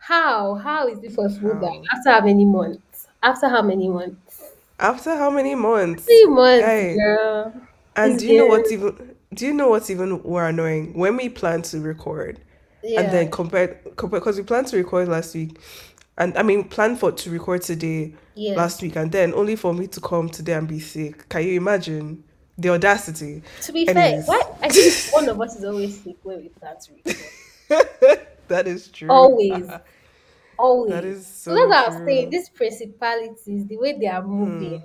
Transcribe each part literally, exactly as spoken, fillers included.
How? How is it possible that How? after how many months? After how many months? After how many months? Three months, Guy, girl. and It's do you know what's been even do you know what's even more annoying? When we plan to record and yeah, then compared compare because we planned to record last week and I mean plan for to record today last yes. week and then only for me to come today and be sick. Can you imagine the audacity? To be fair, why Anyways, I think one of us is always sick when we plan to record. that is true. Always, That always. is So that's so what I was saying. true. These principalities, the way they are moving,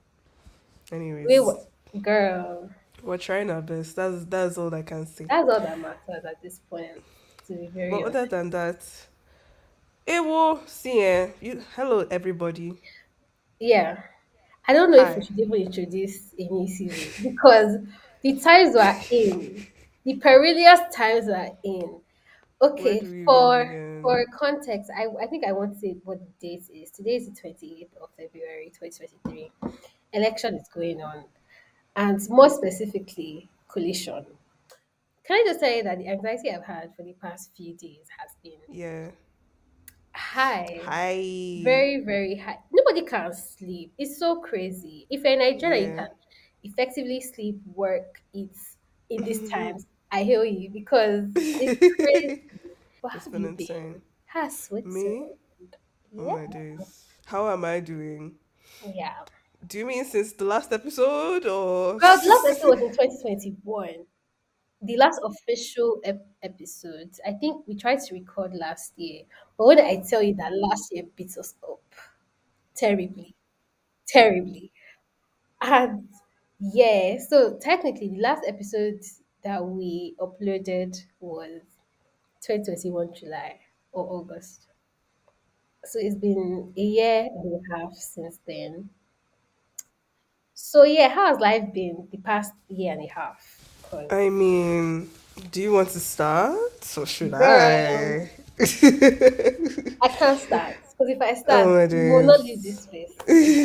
the way Anyways, what girl. we're trying our best. That's that's all I can say. That's all that matters at this point, to be But very other honest. than that, it will see eh, you hello everybody. Yeah. I don't know if we Hi. should even introduce a new season because the times we're in, the perilous times we're in. Where Okay, do we even for begin? for context, I, I think I want to say what the date is. Today is the twenty-eighth of February, twenty twenty-three. Election is going on, and more specifically, coalition. Can I just say that the anxiety I've had for the past few days has been Yeah. high, Hi. very, very high. Nobody can sleep. It's so crazy. If you're in Nigeria, you Yeah. can effectively sleep, work, eat in these times. I hail you because it's crazy. But how It's have been you been? insane. How's Switzerland? Me? Oh Yeah. my days. How am I doing? Yeah. Do you mean since the last episode or Well, the last episode was in twenty twenty-one. The last official ep- episode. I think we tried to record last year. But when I tell you that last year beat us up terribly, terribly. And yeah, so technically, the last episode that we uploaded was twenty twenty-one July or August. So it's been a year and a half since then. So yeah, how has life been the past year and a half? Cause I mean, do you want to start or should girl, I? I can't start. Because if I start, Oh my we will not leave days. this space.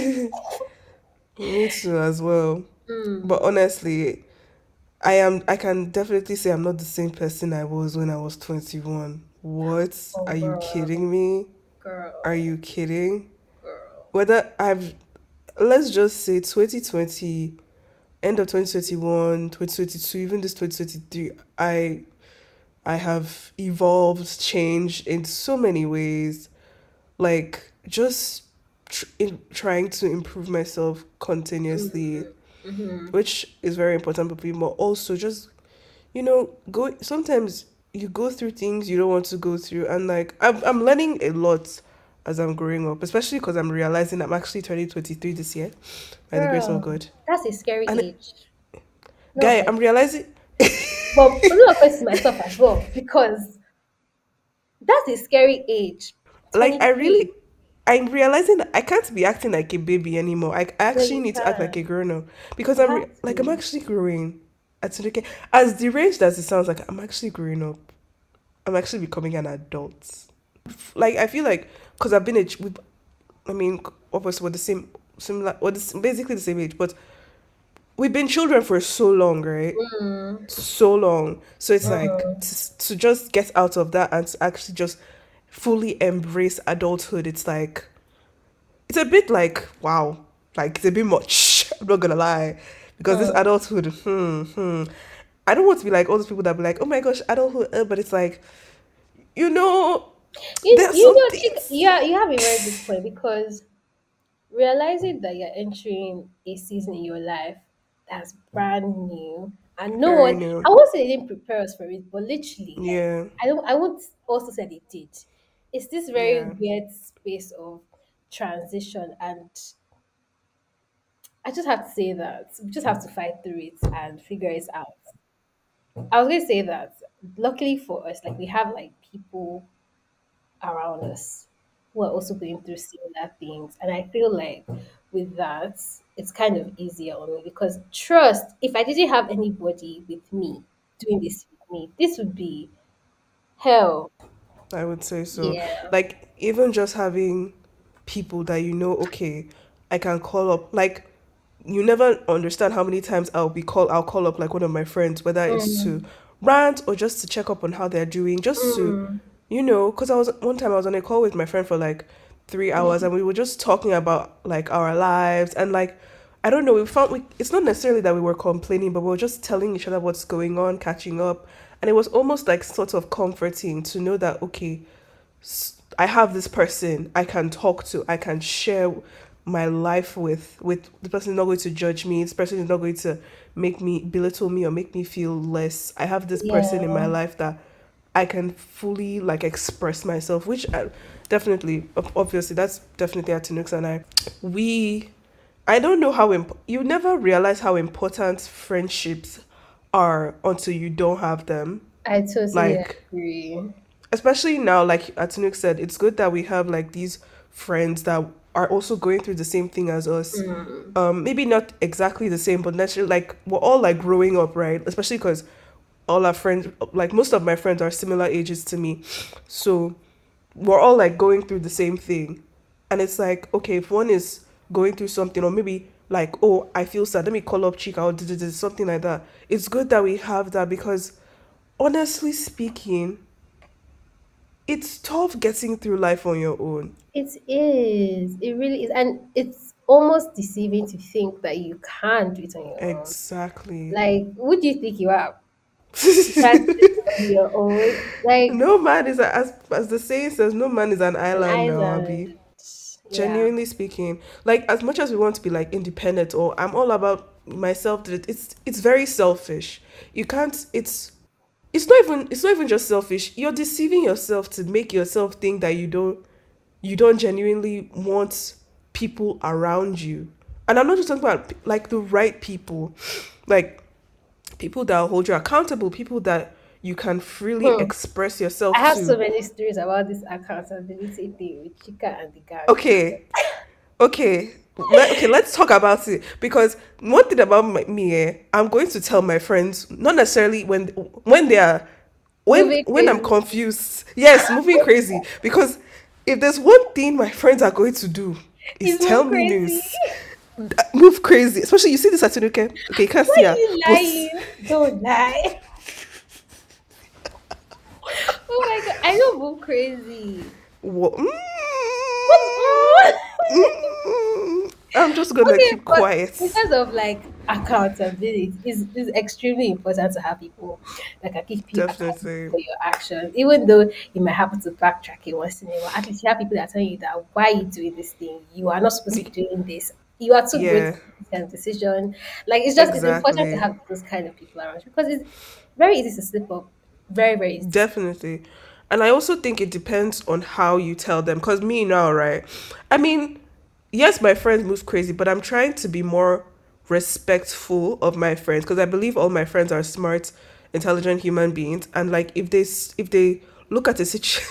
Me too as well. But Mm. honestly, I am I can definitely say I'm not the same person I was when I was twenty-one. What? Oh Are you girl, kidding me? Are girl, you kidding? girl. Whether I've let's just say twenty twenty, end of twenty twenty-one, twenty twenty-two, even this twenty twenty-three, I I have evolved, changed in so many ways. Like just tr- in trying to improve myself continuously, Mm-hmm. which is very important for people. Also, just you know, go sometimes you go through things you don't want to go through, and like I'm I'm learning a lot as I'm growing up, especially because I'm realizing I'm actually turning twenty-three this year, by the grace of Girl, God. that's a scary And age. No guy, offense. I'm realizing But no offense to myself as well, because that's a scary age. like I twenty-three. really I'm realizing that I can't be acting like a baby anymore. I, I No, actually you need to act like can't. a grown up because You I'm have re- like I'm to. actually growing. At okay, as deranged as it sounds, like I'm actually growing up. I'm actually becoming an adult. Like I feel like because I've been a ch- with, I mean, obviously we're the same, similar, or the, s- basically the same age, but we've been children for so long, right? Mm, So long. So it's like mm. to, to just get out of that and to actually just fully embrace adulthood. It's like it's a bit like wow, like it's a bit much. I'm not gonna lie, because this Hmm. adulthood, hmm, hmm. I don't want to be like all those people that be like, oh my gosh, adulthood, uh, but it's like you know, You, there are you some know, chick- things yeah, you have a very good point because realizing that you're entering a season in your life that's brand new and no very one, I new. won't say they didn't prepare us for it, but literally, like, Yeah, I don't, I won't also say they did. It's this very yeah. weird space of transition, and I just have to say that we just have to fight through it and figure it out. I was going to say that luckily for us, like we have like people around us who are also going through similar things. And I feel like with that, it's kind of easier on me because trust, if I didn't have anybody with me doing this with me, this would be hell. I would say so. Yeah. Like even just having people that you know, okay, I can call up. Like you never understand how many times I'll be call. I'll call up like one of my friends, whether it's to Mm, rant or just to check up on how they're doing, just to mm. you know, because I was one time I was on a call with my friend for like three hours and we were just talking about like our lives and like I don't know, we found we it's not necessarily that we were complaining, but we were just telling each other what's going on, catching up. And it was almost like sort of comforting to know that okay, s- I have this person I can talk to, I can share my life with. With the person is not going to judge me. This person is not going to make me belittle me or make me feel less. I have this person in my Yeah, life that I can fully like express myself, which I, definitely, ob- obviously, that's definitely Atinux and I. We, I don't know how imp- you never realize how important friendships are until you don't have them. I totally Like agree. especially now, like Atunuk said, it's good that we have like these friends that are also going through the same thing as us. Mm. Um, maybe not exactly the same, but naturally, like we're all like growing up, right? Especially because all our friends, like most of my friends, are similar ages to me, so we're all like going through the same thing, and it's like okay, if one is going through something, or maybe like oh, I feel sad, let me call up Chica or d- d- d- something like that. It's good that we have that because honestly speaking it's tough getting through life on your own. It is. It really is. And it's almost deceiving to think that you can't do it on your own. Exactly. Like, who do you think you are? You can't do it on your own. Like, No man is a, as as the saying says, no man is an an island now, island. Abby. Yeah. Genuinely speaking, like as much as we want to be like independent or I'm all about myself, that it's it's very selfish. You can't. It's it's not even it's not even just selfish. You're deceiving yourself to make yourself think that you don't you don't genuinely want people around you. And I'm not just talking about like the right people, like people that hold you accountable, people that you can freely Hmm. express I yourself have so to. many stories about this accountability thing with Chika and the gang. Okay, okay. Let, okay, let's talk about it because one thing about my, me, eh, I'm going to tell my friends not necessarily when when they are when Moving when I'm crazy. confused. Yes, moving crazy because if there's one thing my friends are going to do is It's tell move me crazy. news, move crazy. Especially you see this at okay, okay, you can't Why see her, you but lying? Don't lie. Oh my god, I don't move crazy. what? What's wrong? Mm, I'm just gonna Okay, keep but quiet. in terms of like accountability, it's, it's extremely important to have people that can keep you accountable Definitely. for your actions. Even though you might happen to backtrack it once in a while, at least you have people that tell you that why are you doing this thing? You are not supposed to be doing this. You are too great to Yeah, make this kind of decision. Like it's just it's important to exactly. have those kind of people around you because it's very easy to slip up. Very, very easy to slip Definitely. And I also think it depends on how you tell them. Because me now, right? I mean, yes, my friends move crazy, but I'm trying to be more respectful of my friends because I believe all my friends are smart, intelligent human beings. And like, if they s- if they look at a situation,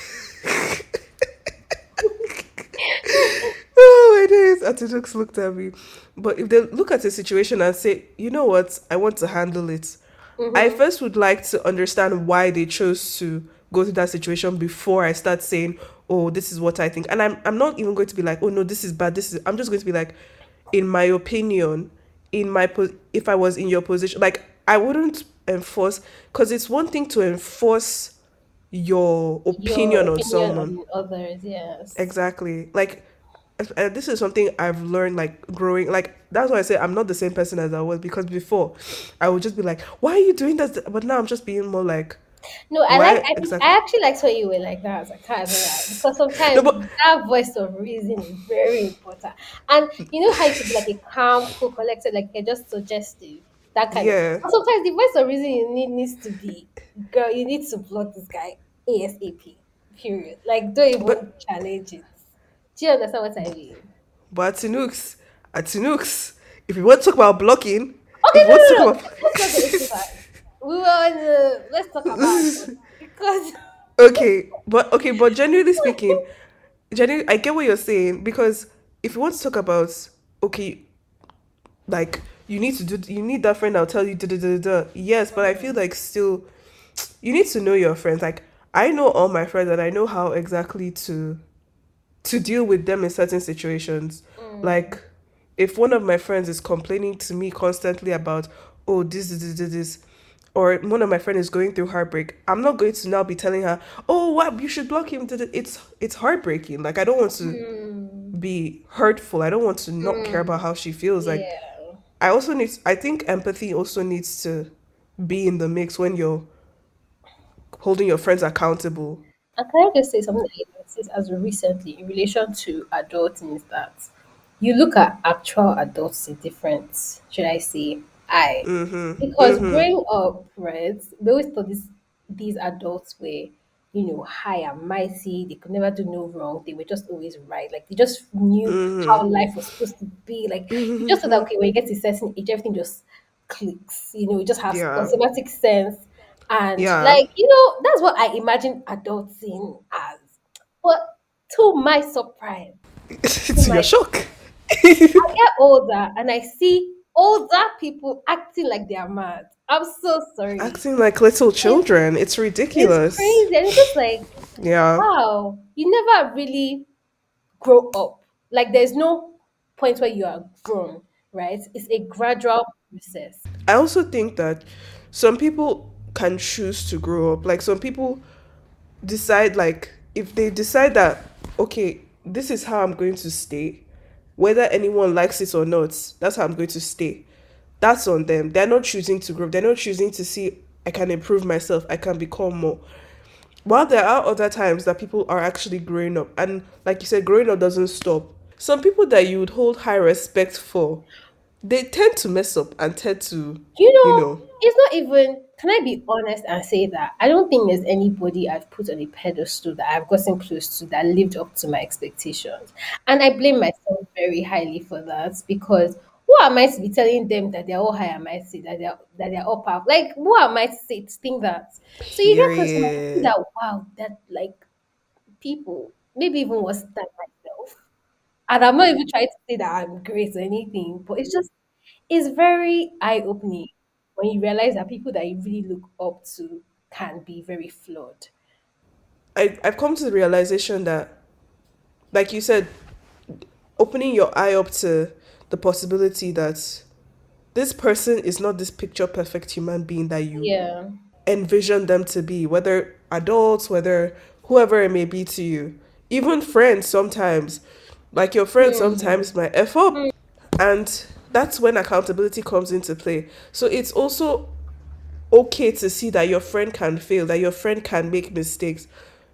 oh, it is. Atidux looked at me. But if they look at a situation and say, you know what, I want to handle it, I Mm-hmm. first would like to understand why they chose to go through that situation before I start saying, oh, this is what I think. And I'm, I'm not even going to be like, oh, no, this is bad. This is, I'm just going to be like, in my opinion, in my, po- if I was in your position, like, I wouldn't enforce, because it's one thing to enforce your Your opinion on opinion someone. on others, yes. Exactly. Like, uh, this is something I've learned, like growing. Like that's why I say I'm not the same person as I was because before, I would just be like, "Why are you doing this?" But now I'm just being more like, No, I like. "Why I, exactly?" I actually liked when you were like that. I can't even lie because No, sometimes but that voice of reason is very important. And you know how you could be like a calm, cool, collected, like you're just suggestive, that kind of. yeah, But sometimes the voice of reason you need needs to be, girl. You need to block this guy ASAP. Period. Like don't even but challenge it. Do you understand what I mean? but Atinux, Atinux. If you want to talk about blocking, Okay, if you no, want to no, talk no. about, Let's not go into that. We were on the. Let's talk about it because. okay, but okay, but generally speaking, genuinely, I get what you're saying because if you want to talk about, okay, like you need to do, you need that friend that'll tell you, da da da da. da. Yes, but I feel like still you need to know your friends. Like I know all my friends and I know how exactly to to deal with them in certain situations. Mm, Like if one of my friends is complaining to me constantly about oh this this this this, this or one of my friends is going through heartbreak, I'm not going to now be telling her, "Oh, what you should block him." It's it's heartbreaking. Like I don't want to Hmm. be hurtful. I don't want to not care about Hmm. how she feels. Like Yeah. I also need. I think empathy also needs to be in the mix when you're holding your friends accountable. And can I just say something that I noticed as of recently in relation to adulting is that you look at actual adults in different, should I say, I. Because growing up, right, we always thought this, these adults were, you know, high and mighty. They could never do no wrong. They were just always right. Like they just knew how life was supposed to be. Like you just thought that okay, when you get to a certain age, everything just clicks. You know, it just has Yeah, automatic sense. And yeah. like, you know, that's what I imagine adulting as. But to my surprise, to To my your shock. I get older and I see older people acting like they are mad. I'm so sorry. Acting like little It's children. It's it's ridiculous. crazy. And it's just like, Yeah. wow, you never really grow up. Like there's no point where you are grown, right? It's a gradual process. I also think that some people can choose to grow up. Like some people decide, like if they decide that okay, this is how I'm going to stay, whether anyone likes it or not, that's how I'm going to stay. That's on them. They're not choosing to grow. They're not choosing to see I can improve myself. I can become more. While there are other times that people are actually growing up, and like you said, growing up doesn't stop. Some people that you would hold high respect for, they tend to mess up and tend to, You you know, know, it's not even, can I be honest and say that I don't think there's anybody I've put on a pedestal that I've gotten close to that lived up to my expectations. And I blame myself very highly for that because who am I to be telling them that they're all high and mighty, that they're that they're all powerful? Like who am I to say to think that? So you get close to them and see period. that wow, that like people, maybe even worse than myself. And I'm not even trying to say that I'm great or anything, but it's just it's very eye opening when you realize that people that you really look up to can be very flawed. I, I've come to the realization that, like you said, opening your eye up to the possibility that this person is not this picture perfect human being that you Yeah. envision them to be, whether adults, whether whoever it may be to you. Even friends sometimes, like your friends Hmm. sometimes might F up. And that's when accountability comes into play. So it's also okay to see that your friend can fail, that your friend can make mistakes.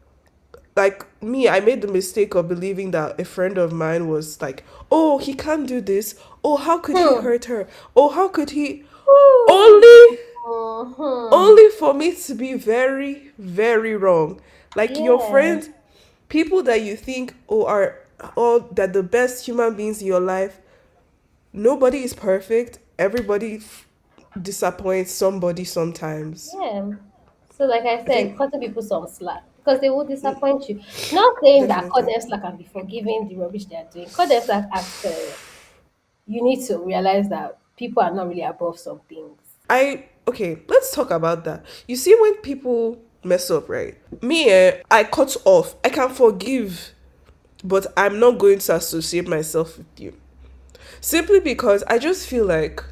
Like me, I made the mistake of believing that a friend of mine was like, oh, he can't do this. Oh, how could he Hmm. hurt her? Oh, how could he? Hmm. Only Hmm. only for me to be very, very wrong. Like your Yeah. friends, people that you think oh are all that the best human beings in your life, nobody is perfect. Everybody f- disappoints somebody sometimes. Yeah. So, like I I said, think cutting people some slack because they will disappoint you. Not saying that cut definitely. them slack and be forgiving the rubbish they are doing. Cut them slack as uh, you need to realize that people are not really above some things. I okay, let's talk about that. You see when people mess up, right? Me, eh, I cut off. I can forgive, but I'm not going to associate myself with you. Simply because I just feel like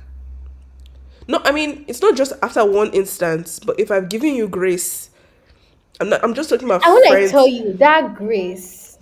no, I mean, it's not just after one instance, but if I've given you grace, I'm not I'm just talking about And when I tell friends. you that grace,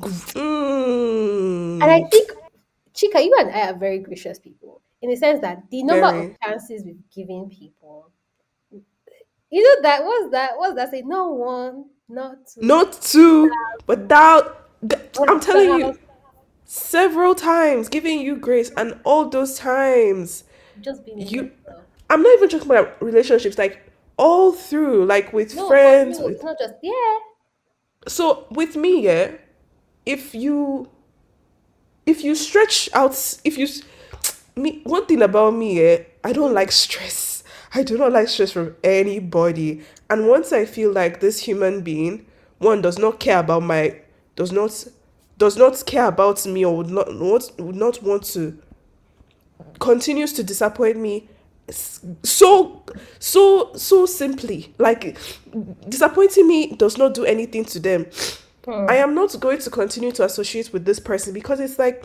and I Mm, think, Chika, you and I are very gracious people in the sense that the number of very. chances we've given people, you know, that was that was that say not one, not two, Not two, but thou I'm one telling thousand, you, several times giving you grace, and all those times just being a you mess up. I'm not even talking about relationships, like all through, like with No, for friends, real, it's with not just yeah. so with me, yeah, if you if you stretch out, if you s- me one thing about me, yeah, I don't like stress. I do not like stress from anybody. And once I feel like this human being, one does not care about my does not does not care about me, or would not want would not want to continues to disappoint me s- so so so simply, like disappointing me does not do anything to them. I Hmm. am not going to continue to associate with this person because it's like,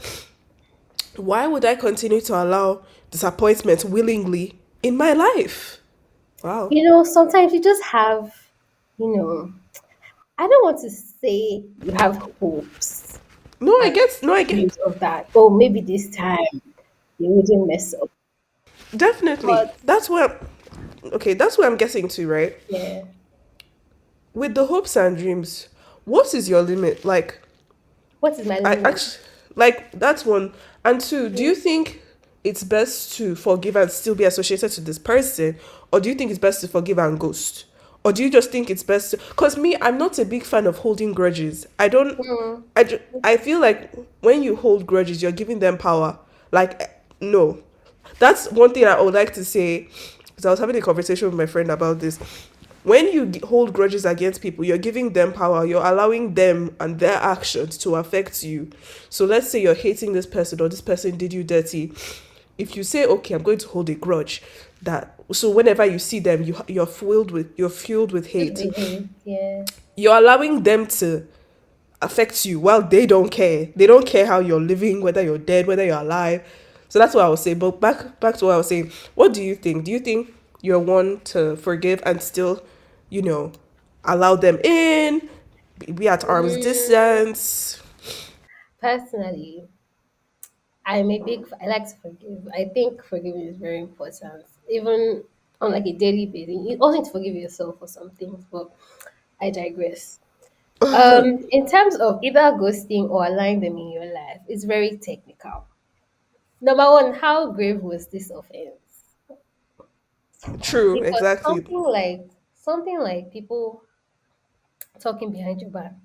why would I continue to allow disappointment willingly in my life? Wow. You know, sometimes you just have, you know, I don't want to say you have hopes No, I and get. No, I get. dreams of that. Oh, maybe this time they wouldn't mess up. Definitely. But That's where. Okay, that's where I'm getting to, right? yeah, With the hopes and dreams, what is your limit? Like, what is my I limit? actually like that's one. And two, do you think it's best to forgive and still be associated to this person, or do you think it's best to forgive and ghost? Or do you just think it's best to, because me, I'm not a big fan of holding grudges. I don't Mm, I, ju- I feel like when you hold grudges, you're giving them power. Like, no. That's one thing I would like to say. Because I was having a conversation with my friend about this. When you g- hold grudges against people, you're giving them power. You're allowing them and their actions to affect you. So let's say you're hating this person or this person did you dirty. If you say, okay, I'm going to hold a grudge, that so whenever you see them, you you're filled with you're filled with good hate. behave. Yeah. You're allowing them to affect you while they don't care. They don't care how you're living, whether you're dead, whether you're alive. So that's what I was saying. But back back to what I was saying. What do you think? Do you think you're one to forgive and still, you know, allow them in, be be at arm's Mm, distance? personally, I'm a big. I like to forgive. I think forgiving is very important, even on like a daily basis. You also need to forgive yourself for some things, but I digress. Um, in terms of either ghosting or allowing them in your life, it's very technical. Number one, how grave was this offense? True, Because exactly. something like something like people talking behind your back,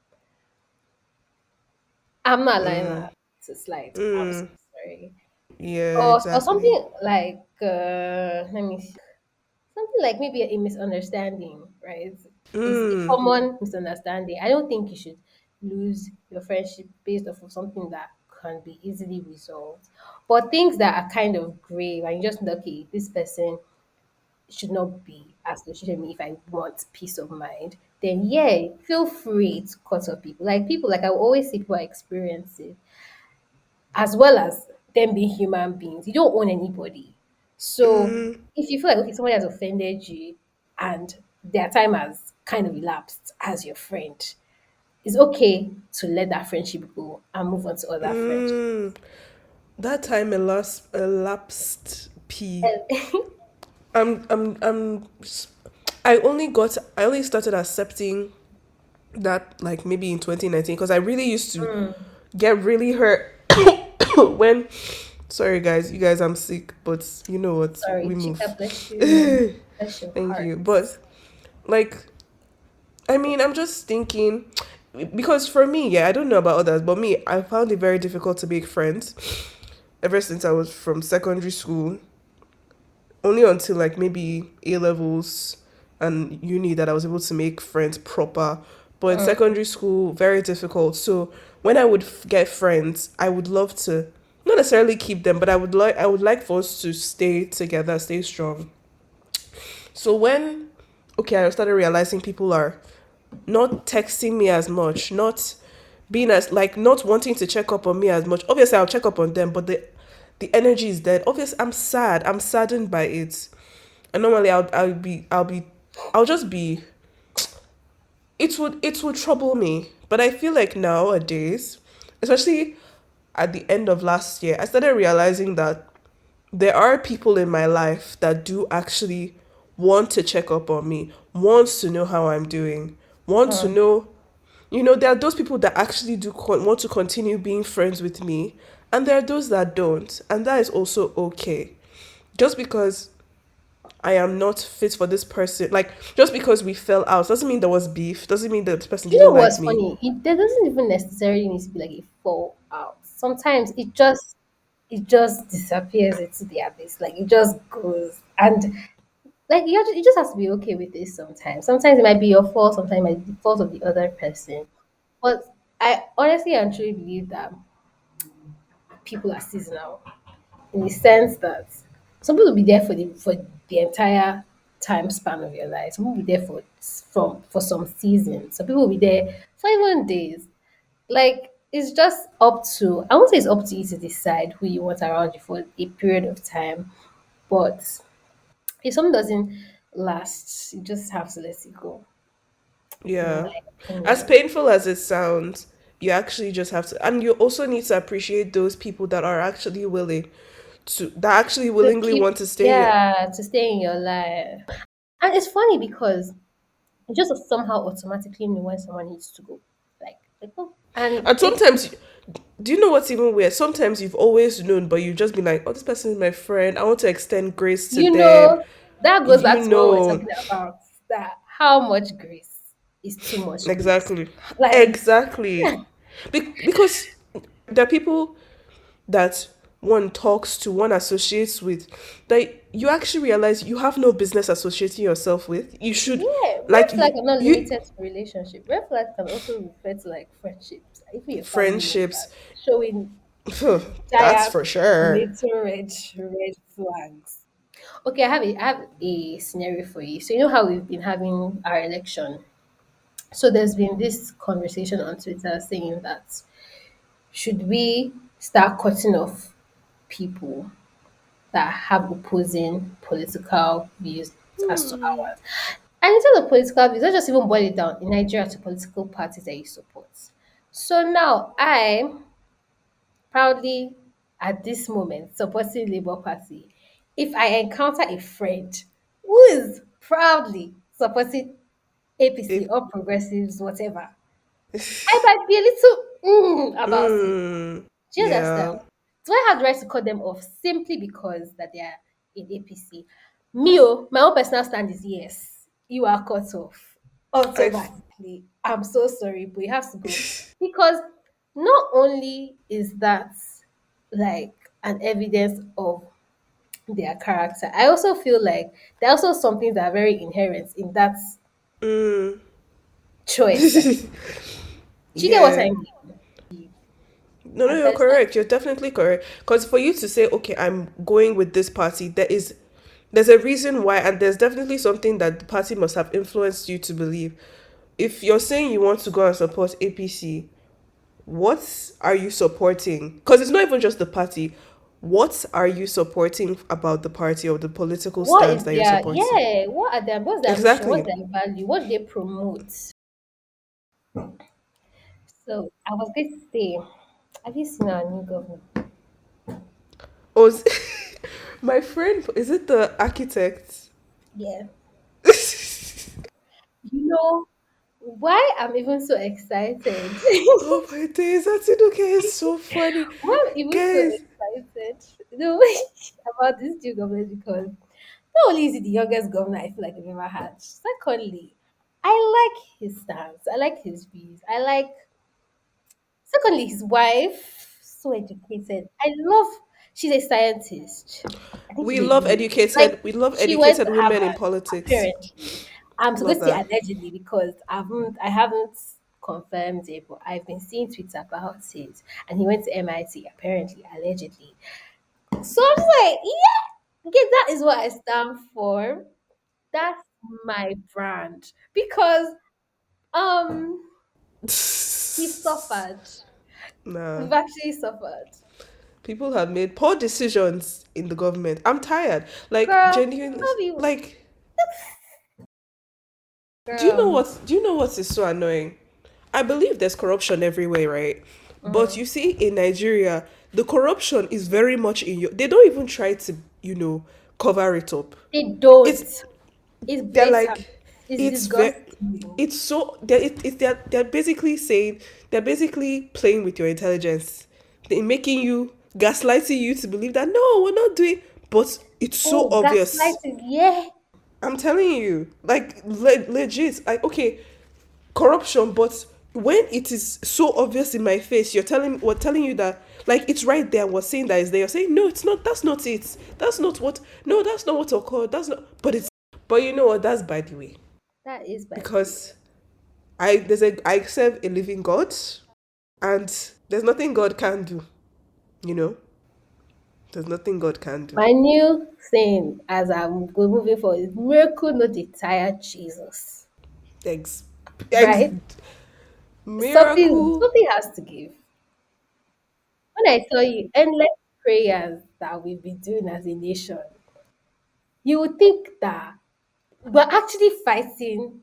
I'm not allowing that to slide. I'm so Mm, sorry. yeah, Or or exactly. something like uh, let me see. Something like maybe a misunderstanding, right? Is a Mm, common misunderstanding. I don't think you should lose your friendship based off of something that can be easily resolved. But things that are kind of grave and you just know, okay, this person should not be associated with me if I want peace of mind, then yeah, feel free to cut off people. Like people, like I will always see people experience it, as well as them being human beings. You don't own anybody. So if you feel like okay, somebody has offended you and their time has kind of elapsed as your friend, it's okay to let that friendship go and move on to other friendships. mm. That time elapsed, elapsed P. And I'm, I'm, I'm. I only got. I only started accepting that like maybe in twenty nineteen because I really used to get really hurt when. Sorry guys, you guys, I'm sick, but you know what? We sorry, move. Chika, bless you. Bless your Thank heart. you. But like, I mean, I'm just thinking because for me, yeah, I don't know about others, but me, I found it very difficult to make friends ever since I was from secondary school. Only until like maybe A levels and uni that I was able to make friends proper. But in Mm, secondary school, very difficult. So when I would f- get friends, I would love to not necessarily keep them, but I would like I would like for us to stay together, stay strong. So when okay, I started realizing people are not texting me as much, not being as like not wanting to check up on me as much. Obviously, I'll check up on them, but the the energy is dead. Obviously, I'm sad. I'm saddened by it. And normally, I'll I'll be I'll be I'll just be. It would it would trouble me, but I feel like nowadays, especially at the end of last year, I started realizing that there are people in my life that do actually want to check up on me, wants to know how I'm doing, want to mm. know, you know, there are those people that actually do con- want to continue being friends with me, and there are those that don't, and that is also okay. Just because I am not fit for this person, like just because we fell out, doesn't mean there was beef, doesn't mean that this person You know didn't like what's me. funny? It there doesn't even necessarily need to be like a fallout. Sometimes it just it just disappears into the abyss. Like it just goes and like you just, you just have to be okay with this sometimes. Sometimes it might be your fault, sometimes it might be the fault of the other person. But I honestly and truly believe that people are seasonal in the sense that some people will be there for the for the entire time span of your life. Some people will be there for from for some seasons. Some people will be there for even days. Like it's just up to I won't say it's up to you to decide who you want around you for a period of time, but if something doesn't lasts. You just have to let it go, in Yeah. my As opinion. painful as it sounds, you actually just have to, and you also need to appreciate those people that are actually willing to, that actually To willingly keep, want to stay here. yeah, to stay in your life. And it's funny because you just somehow automatically know when someone needs to go. Like, like oh, and And it, sometimes, do you know what's even weird? Sometimes you've always known, but you've just been like, oh, this person is my friend. I want to extend grace to you them. know, that goes You back to what we're know. talking about. That how much grace is too much grace. Exactly. Like, Exactly. Be- because there are people that one talks to, one associates with, that you actually realize you have no business associating yourself with. You should, yeah, red like, flag you, are not you limited to relationship. Red flag can also refer to like friendships, even your family friendships, members, showing that's giant for sure. little red red flags. Okay, I have a I have a scenario for you. So you know how we've been having our election. So there's been this conversation on Twitter saying that should we start cutting off people that have opposing political views as to Hmm. ours? And in terms of political views, let's just even boil it down in Nigeria to political parties that you support. So now I proudly at this moment supporting Labour Party. If I encounter a friend who is proudly supporting A P C If, or progressives, whatever, I might be a little mm, about it. mm, Do you understand? yeah. Do I have the right to cut them off simply because that they are in A P C? Me, oh, my own personal stand is yes. You are cut off I, f- automatically. I'm so sorry, but you have to go because not only is that like an evidence of their character, I also feel like there are also some things that are very inherent in that mm. choice. That, do you get what I Yeah. mean? No, no, And you're there's some, correct. You're definitely correct. Because for you to say, okay, I'm going with this party, there is, there's a reason why, and there's definitely something that the party must have influenced you to believe. If you're saying you want to go and support A P C, what are you supporting? Because it's not even just the party. What are you supporting about the party or the political what stance is that you're their, supporting? yeah, what are their, what's their mission, what's Exactly. their value, what do they promote? So I was going to say, have you seen our new government? Oh, s- my friend, is it the architect? Yeah. You know why I'm even so excited? Oh my days, that Tinuke is so funny. Why I'm even so Guys, excited, you know, about this new government because not only is he the youngest governor I feel like I've ever had, secondly, I like his stance, I like his views, I like, secondly, his wife, so educated. I love, she's a scientist. I think she's we a love genius. Like, educated, we love she went to educated women in Harvard, politics. apparently. I'm Love supposed to say that. allegedly because I haven't I haven't confirmed it, but I've been seeing tweets about it. And he went to M I T, apparently, allegedly. So I'm just like, yeah, okay, that is what I stand for. That's my brand. Because um he suffered. Nah. We've actually suffered. People have made poor decisions in the government. I'm tired. Like Girl, genuinely, have you like do you know girl? what do you know what is so annoying? I believe there's corruption everywhere, right? But Mm, you see in Nigeria, the corruption is very much in your, they don't even try to, you know, cover it up. they It's don't. It's they're blatant. like It's it's very disgusting. it's so they're, it, it's they're, they're basically saying they're basically playing with your intelligence. They're making you, gaslighting you to believe that no, we're not doing, but it's so Oh, obvious. gaslighting, yeah. I'm telling you, like le- legit, like okay, corruption, but when it is so obvious in my face, you're telling we're telling you that like it's right there. We're saying that is there. You're saying no, it's not. That's not it. That's not what. No, that's not what occurred. That's not. But it's. But you know what? That's by the way, That is by the way. because I there's a I serve a living God, and there's nothing God can do. You know, there's nothing God can do. My new thing as I'm go- moving forward is miracle not the tired Jesus. Ex, ex, Right? Something miracle. something has to give. When I tell you endless prayers that we've been doing as a nation, you would think that we're actually fighting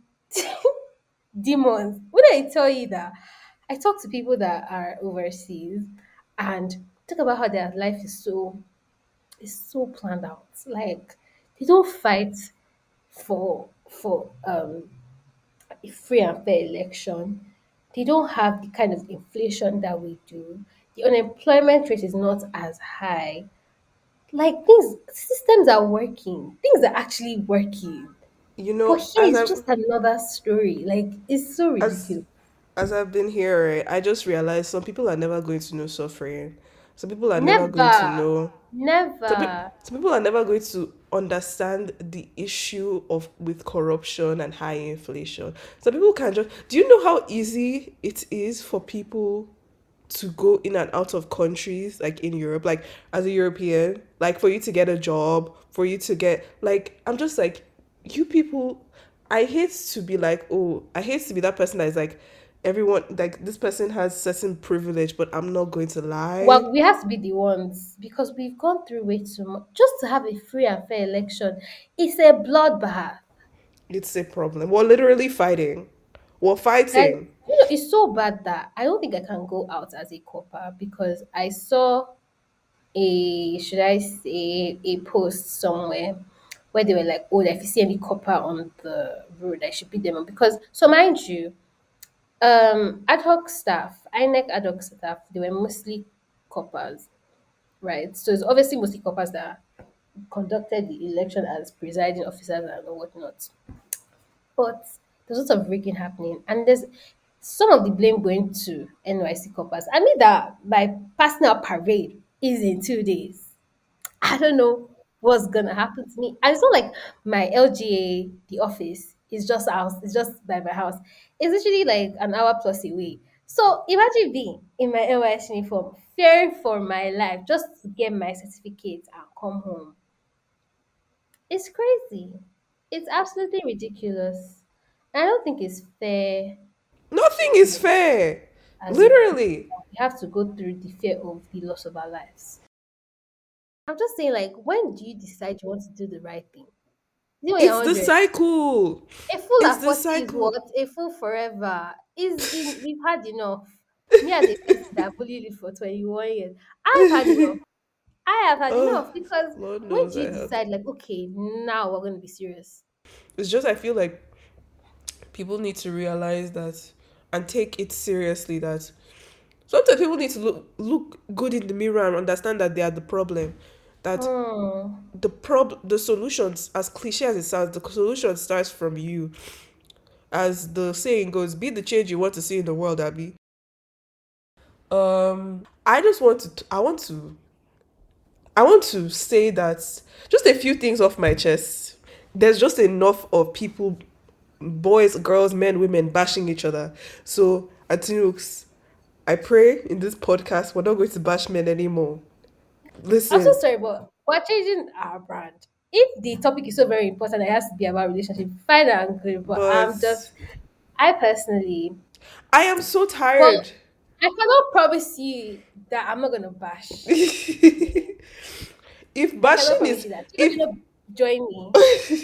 demons. When I tell you that I talk to people that are overseas and talk about how their life is so is so planned out. Like they don't fight for for um a free and fair election. They don't have the kind of inflation that we do. The unemployment rate is not as high. Like things systems are working. Things are actually working. You But know, here as is I've just another story. Like it's so as ridiculous. as I've been here, right, I just realized some people are never going to know suffering. Some people are never going to Never, know. Some, peop never. some people are never going to understand the issue of with corruption and high inflation. Some people can just. Do you know how easy it is for people to go in and out of countries like in Europe, like as a European, like for you to get a job, for you to get like I'm just like you people I hate to be like, oh, I hate to be that person that is like everyone like this person has certain privilege, but I'm not going to lie. Well, we have to be the ones because we've gone through way too much. Just to have a free and fair election, it's a bloodbath. It's a problem. We're literally fighting. We're Like, fighting. you know, it's so bad that I don't think I can go out as a copper because I saw a, should I say, a post somewhere where they were like, oh, if you see any copper on the road, I should beat them up. Because, so mind you, um, ad hoc staff, I N E C ad hoc staff, they were mostly coppers, right? So it's obviously mostly coppers that conducted the election as presiding officers and whatnot. But there's lots of rigging happening, and there's some of the blame going to N Y C coppers. I mean that my personal parade is in two days. I don't know what's gonna happen to me. And it's not like my L G A, the office, is just house, it's just by my house. It's literally like an hour plus away. So imagine being in my N Y S uniform, fearing for my life just to get my certificate and come home. It's crazy. It's absolutely ridiculous. I don't think it's fair Nothing is to fair. as a people. Literally. We have to go through the fear of the loss of our lives. I'm just saying, like, when do you decide you want to do the right thing? Is it when you're It's the one hundred? cycle. A fool It's at the forty is cycle. what? A fool forever. Is in we've had enough. Me as a person that bullied you for twenty-one years, I've had enough. I have had Oh, enough because Lord when knows do I you have. decide, like, okay, now we're going to be serious? It's just I feel like people need to realize that and take it seriously that sometimes people need to look look good in the mirror and understand that they are the problem. That Hmm. the prob the solutions, as cliche as it sounds, the solution starts from you. As the saying goes, be the change you want to see in the world, Abby. Um I just want to I want to I want to say that just a few things off my chest. There's just enough of people, boys, girls, men, women bashing each other. So, Atinux, I pray in this podcast we're not going to bash men anymore. I'm so Listen, sorry, but we're changing our brand. If the topic is so very important, it has to be about relationship. Fine and good, but but I'm just, I personally, I am so well, tired. I cannot promise you that I'm not gonna bash. if I cannot bashing promise is you that. You're if not gonna join me.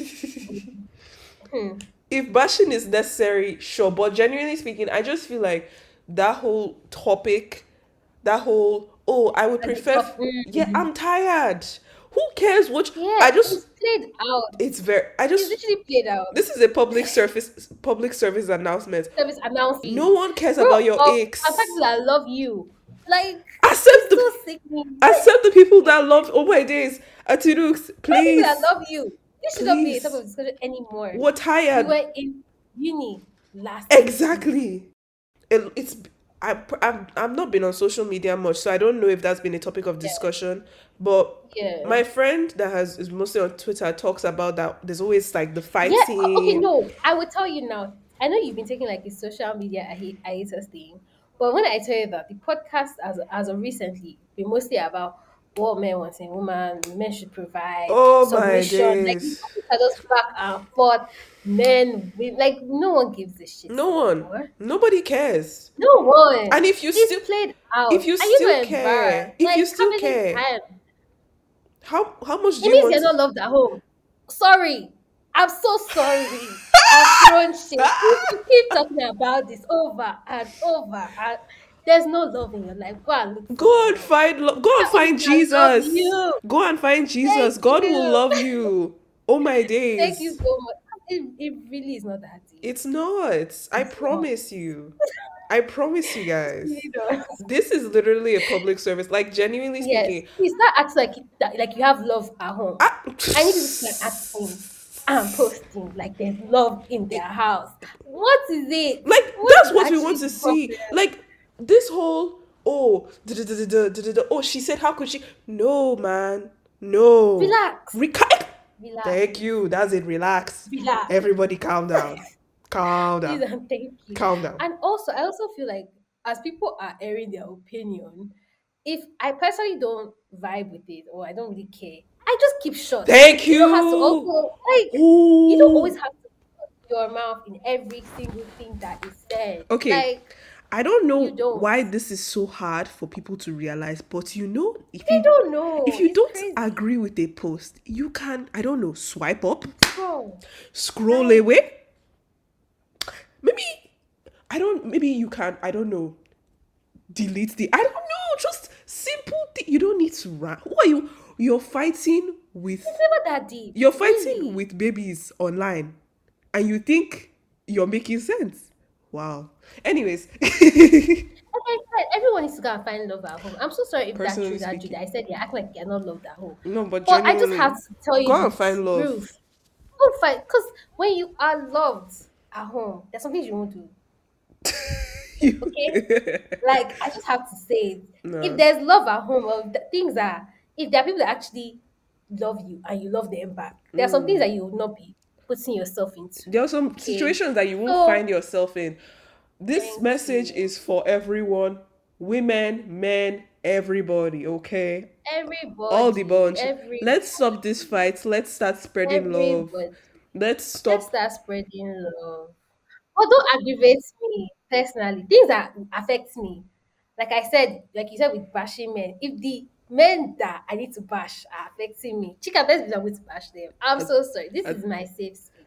Hmm. if bashing is necessary, sure. But genuinely speaking, I just feel like that whole topic, that whole oh, I would As a prefer. F- couple, yeah, I'm tired. Who cares? Which yeah, I just it's played out. it's very. I It's just literally played out. this is a public service public service announcement. Service No announcing. one cares Bro, about your oh, I'm aches. people that love you. Like, Accept it's the so sickening. accept the people that love. Oh my days, Atirux, Why people that please, love you? This should not be a topic please. of discussion anymore. We're We tired. were in uni last year. Exactly. It, it's I, I'm I'm not been on social media much, so I don't know if that's been a topic of Yeah, discussion. But yeah. my friend that has is mostly on Twitter talks about that. There's always like the Yeah, okay, fighting. no, I will tell you now. I know you've been taking like a social media I hate hiatus thing, but when I tell you that the podcast as as of recently been mostly about what men want in woman, men should provide Oh my submission, like the days. topics are just back and forth. Men, we, like no one gives a shit No one. anymore. Nobody cares. No one. And if you It's still played out. if you And you still know, embarrassed. care, if Like you still having care, time. how how much do It you means want you're to not loved at home. Sorry. I'm so sorry. I've thrown shade. If you keep talking about this over and over, and there's no love in your life, go and look for the Go and love. find lo- go and Tell me find that I love Jesus. you. Go and find Thank Jesus. God will you. love you. Oh my Thank you days. so much. It, it really is not that deep. It's not. I It's not. promise you. I promise you guys. You know. This is literally a public service. Like genuinely Yes. speaking. Please start acting like that, like you have love at home. I, I need people to start acting and posting like there's love in their house. What is it? like What that's is what we actually want to the problem? see. Like this whole oh da, da, da, da, da, da, da, da, oh she said how could she no man no Relax. Reca- Relax. thank you that's it relax Relax. everybody calm down calm Please down and thank you. calm down And also, I also feel like as people are airing their opinion, if I personally don't vibe with it or I don't really care, I just keep short. thank You don't have to you also like you don't always Ooh. have to put your mouth in every single thing that is said. Okay, Like I don't you know don't. why this is so hard for people to realize, but you know, if They you don't know. if you It's don't crazy. agree with a post, you can, I don't know, swipe up, Bro, scroll like, away. Maybe I don't. Maybe you can. I don't know. Delete the. I don't know. Just simple thing. You don't need to run. Who are you? You're fighting with. it's never that deep. You're fighting really. with babies online, and you think you're making sense. Wow. Anyways. Like I said, everyone needs to go and find love at home. I'm so sorry if that Personally triggers you. speaking. That I said yeah, act like you're not loved at home. No, but But I just have genuinely, to tell you go the and find love. truth. Don't fight because when you are loved at home, there's something you won't do. Okay? Like I just have to say it. No. If there's love at home, or the things are if there are people that actually love you and you love them back, there are some things that you will not be putting yourself into. There are some Okay. situations that you won't So find yourself in. This thank message you. is for everyone, women, men, everybody, okay? Everybody, All the bunch. every Let's stop this fight. Let's start spreading love. everybody. Let's Let's stop. start spreading love. But don't aggravate me personally. Things that affect me. Like I said, like you said with bashing men, if the men that I need to bash are affecting me, chicken best be I'm going to bash them. I'm so sorry. This uh, is my safe space.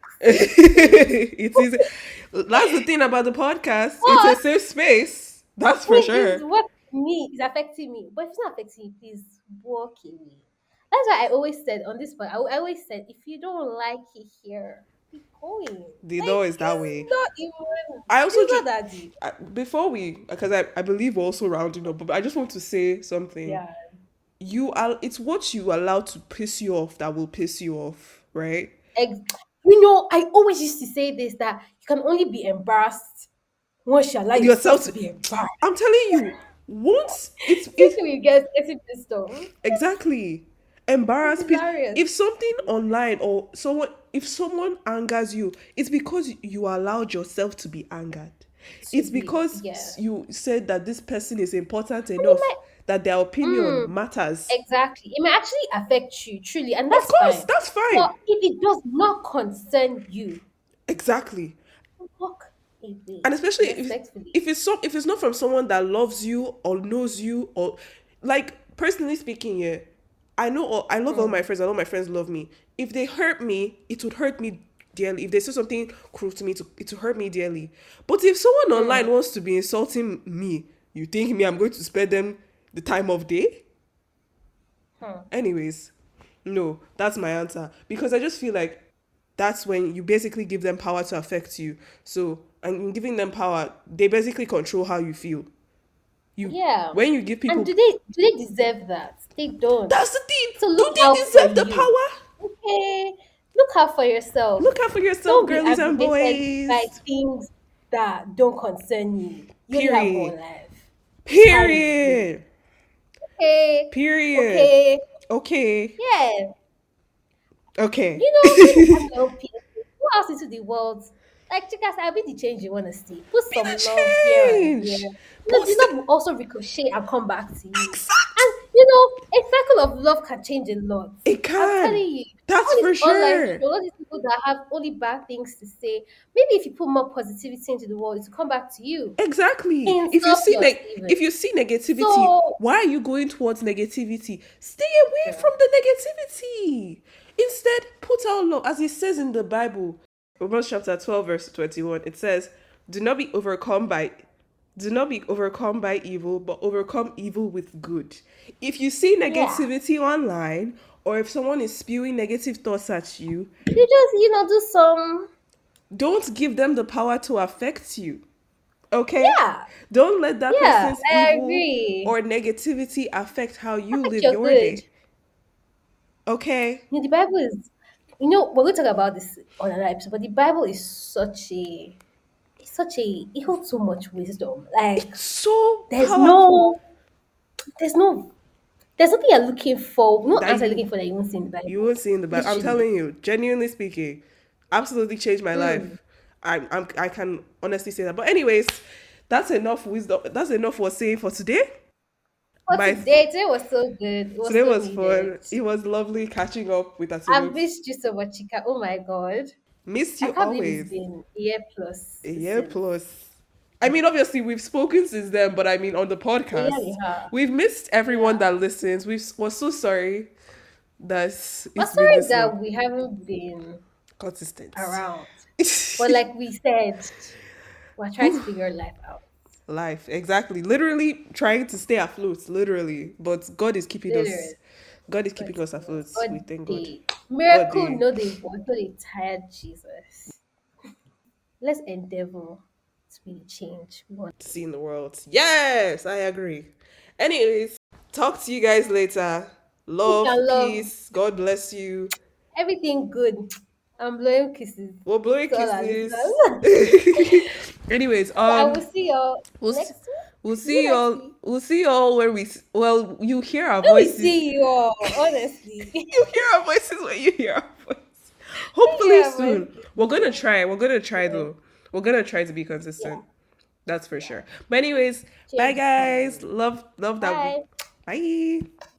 It is. That's the thing about the podcast. It's But a safe space. That's for it sure. is what me is affecting me. But if it's not affecting you, please walk away. That's why I always said on this point, I, I always said, if you don't like it here, be going. The Like, door is that it's way. not even, I also it's not just that deep. before we because I, I believe we're also rounding up, but I just want to say something. Yeah. You are it's what you allow to piss you off that will piss you off, right? Ex- you know, I always used to say this that you can only be embarrassed once you allow yourself, Yourself to to- be embarrassed. I'm telling you, once it's If it's you get getting pissed off, exactly embarrassed pe- hilarious. if something online or someone if someone angers you, it's because you allowed yourself to be angered. To It's be, because yeah. you said that this person is important enough might- that their opinion Mm. matters. Exactly. It may actually affect you, truly, and Of that's course, fine. that's fine. But if it does not concern you, Exactly. walk away. And especially if, respectfully. if it's so if it's not from someone that loves you or knows you or like personally speaking, yeah, I know all, I love all my friends. I know my friends love me. If they hurt me, it would hurt me dearly. If they say something cruel to me, to, it would hurt me dearly. But if someone online wants to be insulting me, you think me I'm going to spare them the time of day? Hmm. Anyways, no, that's my answer. Because I just feel like that's when you basically give them power to affect you. So, and in giving them power, they basically control how you feel. You Yeah. When you give people, And do they do they deserve that? They don't. that's the thing. So Do look they out deserve for the you. power? Okay. Look out for yourself. Look out for yourself, Don't be girlies and aggravated boys. by things that don't concern you. You only have Period. one life. Period. Okay. Period. Okay. Okay. Yeah. Okay. You know, people help people. Go out into the world. Like chicas, I'll be the change you want to see. Put some the love here and change. there. You know, Put do the- not also ricochet and come back to you. Exactly. And you know, a cycle of love can change a lot. It I'm can. telling you. That's all for these online sure. people, all these people that have only bad things to say. Maybe if you put more positivity into the world, it will come back to you. Exactly. In If you some see your neg- even. if you see negativity, So- why are you going towards negativity? Stay away Yeah. from the negativity. Instead, put out love, as it says in the Bible, Romans chapter twelve, verse twenty-one. It says, "Do not be overcome by, do not be overcome by evil, but overcome evil with good." If you see Yeah. negativity online, or if someone is spewing negative thoughts at you, You just, you know, do some. don't give them the power to affect you. Okay? Yeah. Don't let that Yeah. person's I evil agree. or negativity affect how you Affect live your your good. day. Okay? You know, the Bible is, you know, we're going to talk about this on another episode, but the Bible is such a, it's such a, it holds so much wisdom. Like, It's so there's powerful no, there's no, there's nothing you're looking for, no that answer you're looking you for that you won't see in the you Bible. won't see in the Bible. I'm Literally. telling you, genuinely speaking, absolutely changed my Mm. life. I I'm, I can honestly say that. But anyways, that's enough wisdom. That's enough for saying for today. But My today, today was so good. It was Today so was needed. fun. It was lovely catching up with I've Atulot. missed you so much, Chika. Oh my God. Missed I you can't believe it's always. been a year plus A year since. plus. I mean, obviously, we've spoken since then, but I mean, on the Yeah, we podcast, have. we've missed everyone Yeah. that listens. We've, we're so sorry that But it's been sorry this long. that we haven't been Consistent. around. But like we said, we're trying to figure life out. Life, exactly. Literally trying to stay afloat, literally. But God is keeping us. Literally. God is God, keeping us afloat. We God thank God. day. God, Miracle, day. no they want, no they tired Jesus. Let's endeavor to be the change we want. See in the world. Yes, I agree. Anyways, talk to you guys later. Peace Love, and love. peace. God bless you. Everything good. I'm blowing kisses We're blowing to all our kisses. listeners. Anyways, So I will um, see y'all we'll s- next week. we'll Is it see next y'all. week? We'll see y'all where we. s- Well, you hear our When we voices. see you all, honestly. You hear our voices when you hear our voice. Hopefully Yeah, but soon. We're gonna try. We're gonna try though. We're gonna try to be yeah, consistent. That's for sure. But anyways, bye change is guys. coming. Love love that. Bye. Bye.